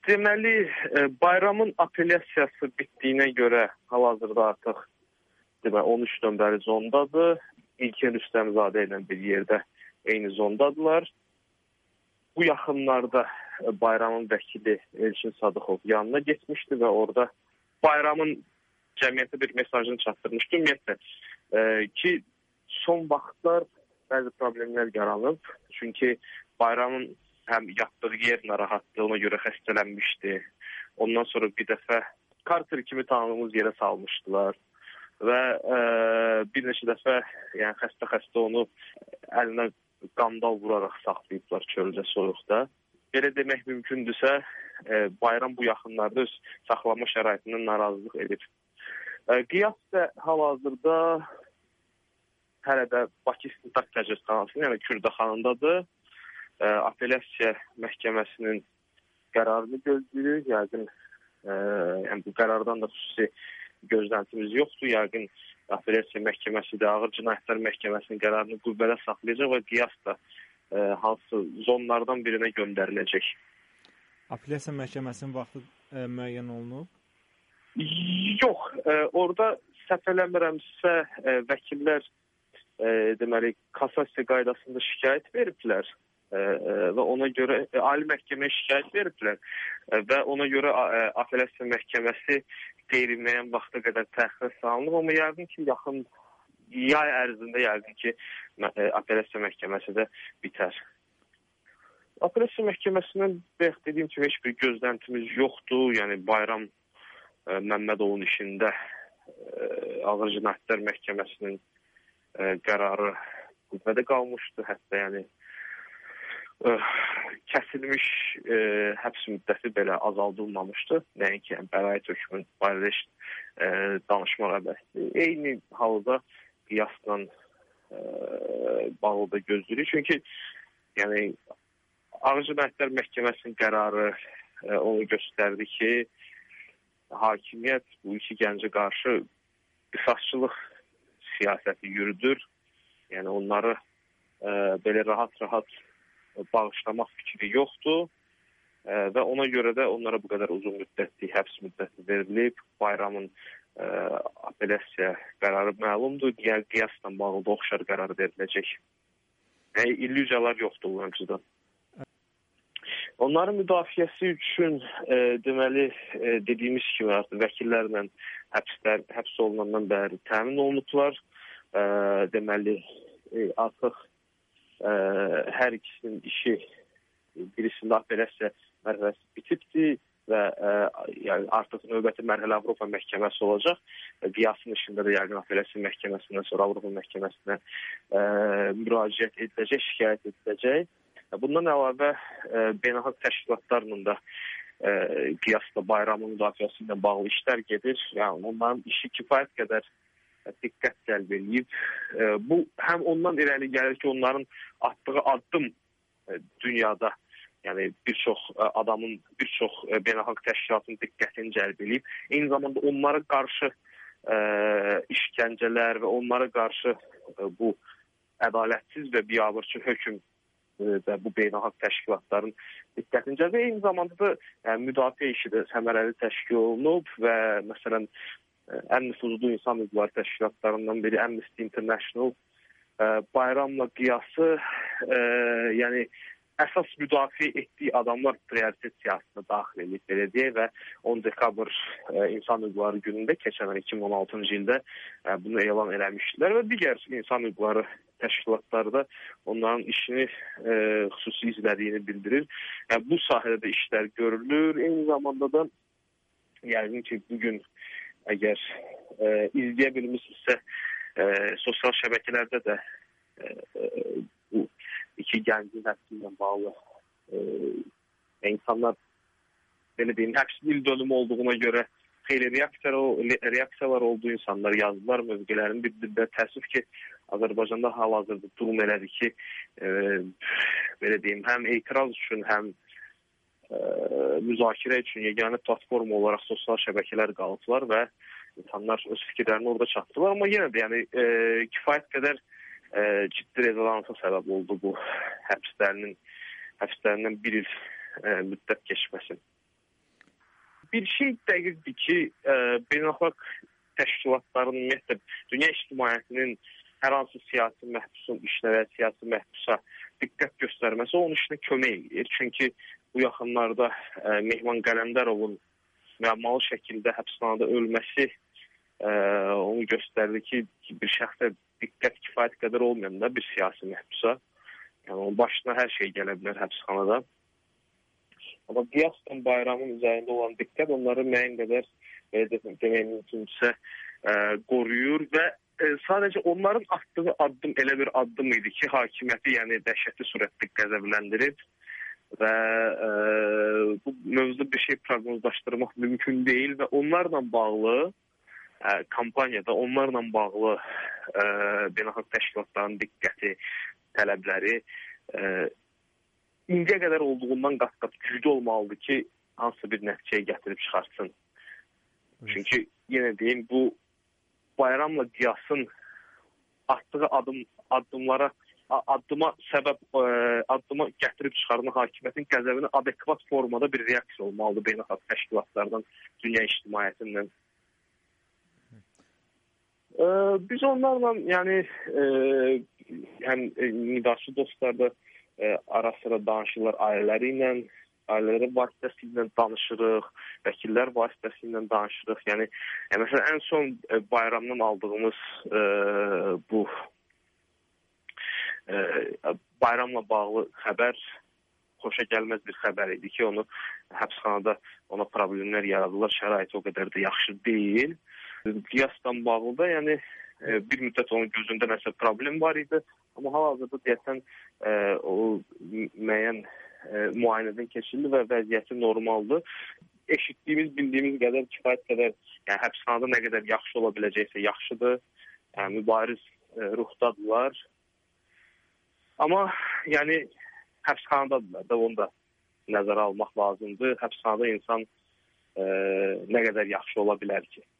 Deməli, bayramın apellyasiyası bitdiyinə görə hal-hazırda artıq 13 nömrəli zondadır. İlker Rüstəmzadə ilə bir yerdə eyni zondadılar. Bu yaxınlarda bayramın vəkili Elçin Sadıxov yanına getmişdi və orada bayramın cəmiyyətə bir mesajını çatdırmışdı. Ümumiyyətlə ki, son vaxtlar bəzi problemlər yaranıb. Çünki bayramın həm yatdığı yer narahatlığı, ona görə xəstələnmişdi. Ondan sonra bir dəfə Carter kimi tanıdığımız yerə salmışdılar. Və bir neçə dəfə yəni xəstə onu əlinə qandal vuraraq saxlayıblar çöldə, soyuqda. Belə demək mümkündürsə, bayram bu yaxınlarda öz saxlanma şəraitindən narazılıq edib. Qiyas da hal-hazırda hələ də Bakı İstintaq Təcridxanasının, yəni Kürdəxanındadır. Apellyasiya məhkəməsinin qərarını gözləyirik. Yəqin yəni bu qərardan da xüsusi gözləntimiz yoxdur. Yəqin Apellyasiya məhkəməsi də Ağır Cinayətlər Məhkəməsinin qərarını qüvvədə saxlayacaq və qiyas da hansı zonlardan birinə göndəriləcək. Apellyasiya məhkəməsinin vaxtı müəyyən olunub? Yox, orada səhv eləmirəmsə vəkillər deməli kassasiya qaydasında şikayət veriblər və ona görə ali məhkəməyə şikayət veriblər və ona görə apellyasiya məhkəməsi qeyri-müəyyən vaxta qədər təxirə salınıb, amma yəqin ki, yaxın yay ərzində yəqin ki, apellyasiya məhkəməsi də bitər. Apellyasiya məhkəməsindən dediyim kimi heç bir gözləntimiz yoxdur. Yəni Bayram Məmmədovun işində Ağır Cinayətlər Məhkəməsinin qərarı qüvvədə qalmışdı. Hətta yəni kəsilmiş həbs müddəti belə azaldılmamışdı. Nəinki bəraət hökmünün barədə danışmaq əbəsdir. Eyni halda qiyasla bağlı da gözləyirik. Çünki yəni Ağır Cinayətlər Məhkəməsinin qərarı onu göstərdi ki, hakimiyyət bu iki gəncə qarşı qisasçılıq siyasəti yürüdür. Yəni onları belə rahat-rahat bağışlamaq fikri yoxdur və ona görə də onlara bu qədər uzun müddətli həbs müddəti verilib. Bayramın apellyasiya qərarı məlumdur. Digər qiyasla bağlı da oxşar qərar veriləcək. Yəni illüziyalar yoxdur bu mövzuda. Onların müdafiəsi üçün deməli dediyimiz kimi artıq vəkillərlə həbs olunandan bəri təmin olunublar. Deməli artıq hər ikisinin işi birisində apellyasiya mərhələsi bitibdir və yəni artıq növbəti mərhələ Avropa məhkəməsi olacaq. Qiyasın işində də yəqin apellyasiya məhkəməsindən sonra Avropa məhkəməsinə müraciət ediləcək, şikayət ediləcək. Bundan əlavə beynəlxalq təşkilatlarla da qiyasla bayramın müdafiəsi ilə bağlı işlər gedir. Yəni onların işi kifayət qədər diqqət cəlb edib. Bu həm ondan irəli gəlir ki, onların atdığı addım dünyada yəni bir çox adamın, bir çox beynəlxalq təşkilatın diqqətini cəlb edib. Eyni zamanda onlara qarşı işgəncələr və onlara qarşı bu ədalətsiz və biabırçı hökm və bu beynəlxalq təşkilatların diqqətini cəlb edir. Eyni zamanda da yəni, müdafiə işi də səmərəli təşkil olunub və məsələn ən nüfuzlu insan hüquqları təşkilatlarından biri Amnesty International bayramla qiyası yəni əsas müdafiə etdiyi adamlar prioritet siyasətine daxil edib belə deyək və 10 dekabr insan hüquqları günündə keçən 2016-cı ildə bunu elan eləmişdilər və digər insan hüquqları təşkilatları da onların işini xüsusi izlədiyini bildirir. Yəni, bu sahədə də işlər görülür. Eyni zamanda da yəqin ki, bugün əgər izləyə bilmişsinizsə sosial şəbəkələrdə də bu iki gəncin həbsi ilə bağlı insanlar belə deyim, həbsin il dönümü olduğuna görə xeyli reaksiyalar olduğu insanlar yazdılar mövqelərini bildirdi. Təəssüf ki, Azərbaycanda hal-hazırda durum elədir ki, belə deyim, həm etiraz üçün, həm müzakirə üçün yeganə platforma olaraq sosial şəbəkələr qalıblar və insanlar öz fikirlərini orada çatdılar. Amma yenə də yəni, kifayət qədər ciddi rezonansa səbəb oldu bu həbslərindən bir il müddət keçməsin. bir şey dəqiqdir ki, beynəlxalq təşkilatların, ümumiyyətlə, dünya ictimaiyyətinin hər hansı siyasi məhbusun işinə və siyasi məhbusa diqqət göstərməsi onun işinə kömək edir. Çünki bu yaxınlarda Mehman Qələndərovun müəmmalı şəkildə həbsxanada ölməsi onu göstərdi ki, bir şəxsə diqqət kifayət qədər olmayanda bir siyasi məhbusa, yəni onun başına hər şey gələ bilər həbsxanada. Amma Diyastan Bayramın üzərində olan diqqət onları müəyyən qədər demək mümkünsə qoruyur və sadəcə onların atdığı addım elə bir addım idi ki, hakimiyyəti yəni dəhşətli surətdə qəzəbləndirib və bu mövzuda bir şey proqnozlaşdırmaq mümkün deyil və onlarla bağlı kampaniyada onlarla bağlı beynəlxalq təşkilatların diqqəti, tələbləri indiyə qədər olduğundan qat-qat güclü olmalıdır ki, hansı bir nəticəyə gətirib çıxartsın. Çünki yenə deyim, bu Bayramla Diyasın atdığı addıma gətirib çıxarma hakimiyyətin qəzəbini adekvat formada bir reaksiya olmalıdır beynəlxalq təşkilatlardan, dünya ictimaiyyətindən. Biz onlarla, yəni həm nidaçı dostlar da ara-sıra danışırlar ailələri ilə, ailələri vasitəsilə danışırıq, vəkillər vasitəsilə danışırıq. Yəni məsələn, ən son bayramdan aldığımız bu bayramla bağlı xəbər xoşa gəlməz bir xəbər idi ki, onu həbsxanada ona problemlər yaradılar, şərait o qədər də yaxşı deyil. Diyastan bağlı da, yəni bir müddət onun gözündə nəsə problem var idi, amma hal-hazırda deyəsən o müəyyən müayinədən keçirildi və vəziyyəti normaldır. Eşitdiyimiz, bildiyimiz qədər kifayət qədər, yəni həbsxanada nə qədər yaxşı ola biləcəksə yaxşıdır, yəni mübariz ruhdadırlar. Amma yəni həbsxanadadırlar da, onu da nəzərə almaq lazımdır. Həbsxanada insan nə qədər yaxşı ola bilər ki?